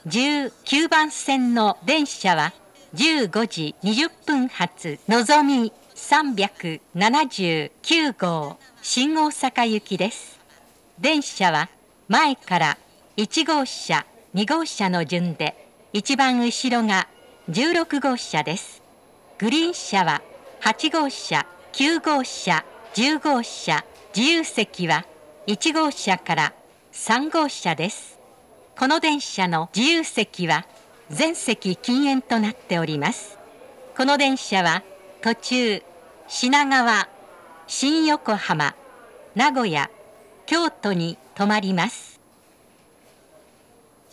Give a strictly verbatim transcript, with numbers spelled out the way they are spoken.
じゅうきゅうばん線の電車はじゅうごじにじゅっぷん発のぞみさんびゃくななじゅうきゅうごう新大阪行きです。電車は前からいちごうしゃにごうしゃの順で一番後ろがじゅうろくごうしゃです。グリーン車ははちごうしゃきゅうごうしゃじゅうごうしゃ自由席はいちごうしゃからさんごうしゃです。この電車の自由席は全席禁煙となっております。この電車は途中品川、新横浜、名古屋、京都に止まります。